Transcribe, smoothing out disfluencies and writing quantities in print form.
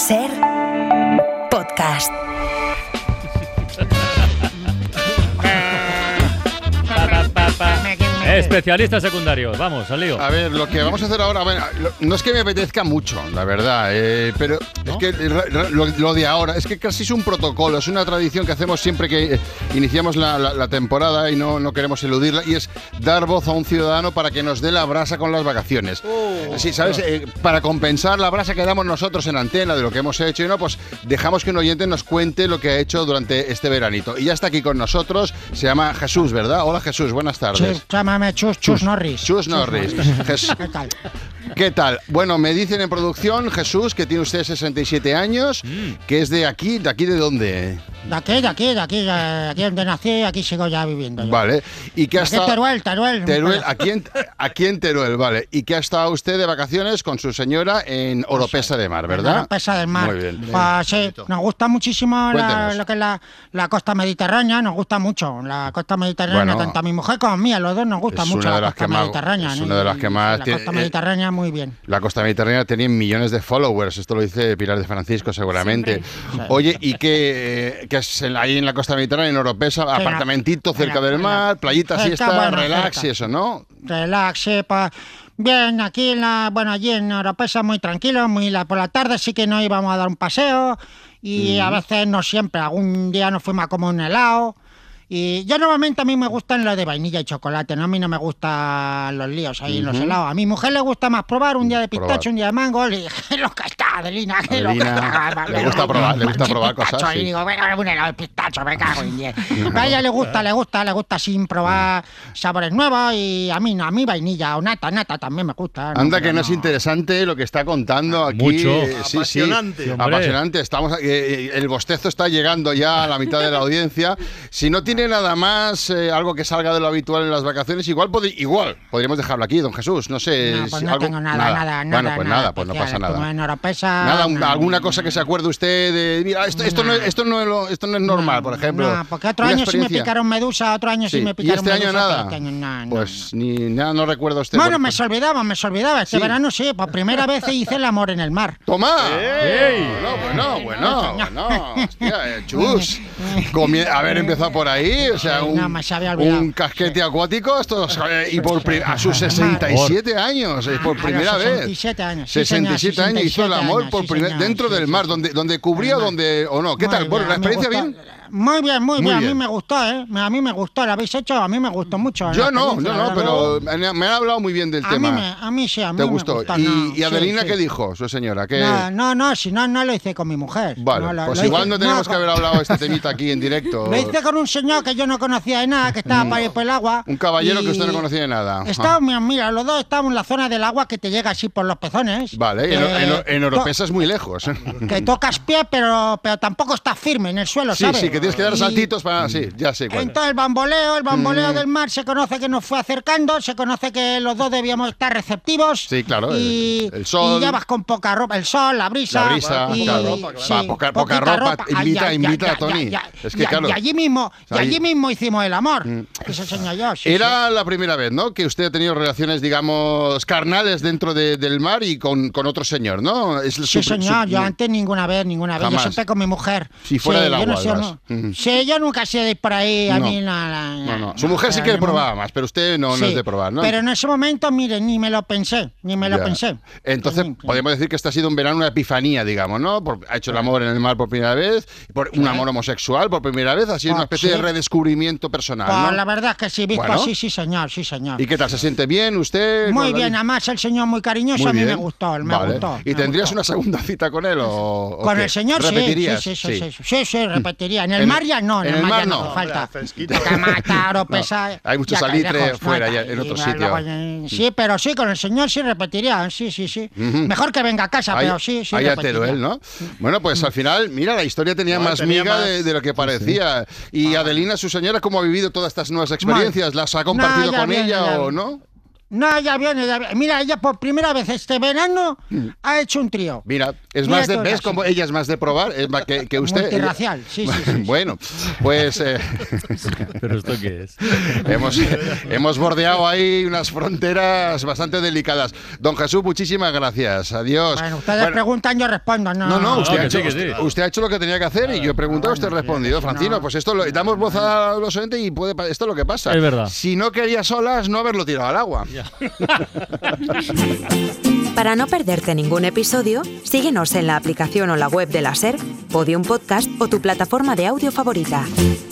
Ser podcast. Especialistas secundarios, vamos, al lío. A ver, lo que vamos a hacer ahora, bueno, no es que me apetezca mucho, la verdad, pero ¿no? Es que lo de ahora, es que casi es un protocolo, es una tradición que hacemos siempre que iniciamos la temporada y no queremos eludirla, y es dar voz a un ciudadano para que nos dé la brasa con las vacaciones. Sí, ¿sabes? Para compensar la brasa que damos nosotros en antena de lo que hemos hecho, y no, pues dejamos que un oyente nos cuente lo que ha hecho durante este veranito. Y ya está aquí con nosotros, se llama Jesús, ¿verdad? Hola Jesús, buenas tardes. Sí, llámame Chus Norris. Chus Norris. ¿Qué tal? ¿Qué tal? Bueno, me dicen en producción, Jesús, que tiene usted 67 años, que es de aquí ¿de dónde? De aquí donde nací, aquí sigo ya viviendo. Yo. Vale. ¿Y qué ha estado? Teruel. Aquí en Teruel, vale. ¿Y qué ha estado usted de vacaciones con su señora en Oropesa de Mar, verdad? En Oropesa del Mar. Muy bien. Pues sí, nos gusta muchísimo lo que es la costa mediterránea, nos gusta mucho. La costa mediterránea, tanto a mi mujer como a mí, a los dos nos gusta mucho la costa mediterránea. Es una de las que más... La costa mediterránea, muy bien. La costa mediterránea tiene millones de followers, esto lo dice Pilar de Francisco seguramente. Sí. Oye, ¿y qué es ahí en la costa mediterránea, en Oropesa? Sí, apartamentito cerca del mar, playita, siesta, relax cerca. Y eso, ¿no? Relax, sí, pues... Bien, aquí allí en Oropesa muy tranquilo, por la tarde sí que nos íbamos a dar un paseo y a veces no siempre, algún día nos fuimos a comer un helado. Y yo normalmente a mí me gustan los de vainilla y chocolate, ¿no? A mí no me gustan los líos ahí en los helados. A mi mujer le gusta más probar un día de pistacho, un día de mango, y lo que está, Adelina, que lo que está. Le gusta probar cosas. Y digo, venga, un helado de pistacho, me cago en 10. A ella le gusta sin probar sabores nuevos, y a mí no, a mí vainilla o nata también me gusta. Anda, que no es interesante lo que está contando aquí. Mucho. Apasionante. Sí, apasionante. Estamos, el bostezo está llegando ya a la mitad de la audiencia. Si no tiene nada más, algo que salga de lo habitual en las vacaciones, igual podríamos dejarlo aquí, don Jesús, no sé. No, pues no tengo nada. Bueno, pues nada, pues no pasa nada. En Oropesa, nada, alguna cosa que se acuerde usted de, mira, esto no es normal, por ejemplo. No, porque otro año sí me picaron medusa, otro año sí me picaron medusa. ¿Y este año nada? Pues ni nada, no recuerdo usted. Bueno, me se olvidaba. Este verano sí, por primera vez hice el amor en el mar. ¡Toma! Bueno, hostia, Chus. Haber empezado por ahí. O sea, un casquete acuático a sus 67 años, por primera vez. 67 años. 67 años hizo el amor dentro del mar, donde cubría o no. ¿Qué tal? Bueno, ¿la experiencia bien? Muy bien. A mí me gustó, A mí me gustó. ¿Lo habéis hecho? A mí me gustó mucho. Yo no, pero me han hablado muy bien del tema. A mí sí, a mí ¿te me gustó? ¿Y Adelina qué dijo, su señora? No lo hice con mi mujer. Vale, pues igual no tenemos que haber hablado de este temita aquí en directo. Lo hice con un señor que yo no conocía de nada, que estaba para ir por el agua. Un caballero que usted no conocía de nada. Mira, los dos estábamos en la zona del agua que te llega así por los pezones. Vale, en Oropesa es muy lejos. Que tocas pie, pero tampoco estás firme en el suelo, ¿sabes? Sí, que tienes que dar saltitos para... Sí, ya sé cuál. Entonces el bamboleo del mar se conoce que nos fue acercando, se conoce que los dos debíamos estar receptivos. Sí, claro, el sol. Y ya vas con poca ropa, el sol, la brisa. Poca ropa. Invita a Tony. Es que claro. Y allí mismo hicimos el amor. Eso enseño yo. Era la primera vez, ¿no?, que usted ha tenido relaciones, digamos, carnales dentro del mar y con otro señor, ¿no? Sí, señor. Yo antes ninguna vez. Yo siempre con mi mujer. Si fuera del agua. Sí, yo nunca sé de ir por ahí. A mí no. Su mujer sí que probaba más, pero usted no es de probar, ¿no? Pero en ese momento, mire, ni me lo pensé. Entonces, podemos decir que este ha sido un verano, una epifanía, digamos, ¿no? Ha hecho el amor en el mar por primera vez, un amor homosexual por primera vez, ha sido una especie de redescubrimiento personal, ¿no? La verdad es que sí, visto así, sí, señor. ¿Y qué tal? ¿Se siente bien usted? Muy bien, además el señor muy cariñoso, a mí me gustó, ¿Y tendrías una segunda cita con él o con el señor? ¿Repetirías? Sí, repetiría. En el mar ya no, en el mar ya no falta. Hay mucho salitre fuera, ya, en otro sitio. Sí, pero sí, con el señor sí repetiría, sí. Mejor que venga a casa, pero sí repetiría. Teruel, ¿no? Bueno, pues al final, mira, la historia tenía más miga de lo que parecía. Y Adelina, su señora, ¿cómo ha vivido todas estas nuevas experiencias? ¿Las ha compartido con ella o no? No, ya viene. Mira, ella por primera vez este verano ha hecho un trío. Mira, es más de... ¿Ves cómo ella es más de probar? Es más que usted... Multirracial, sí. Bueno, pues... ¿Pero esto qué es? Hemos bordeado ahí unas fronteras bastante delicadas. Don Jesús, muchísimas gracias. Adiós. Bueno, ustedes preguntan, yo respondo. No, usted ha hecho lo que tenía que hacer y yo he preguntado, usted ha respondido. Francino, pues esto damos voz a los oyentes y esto es lo que pasa. Es verdad. Si no querías olas, no haberlo tirado al agua. Para no perderte ningún episodio, síguenos en la aplicación o la web de la SER, Podium Podcast o tu plataforma de audio favorita.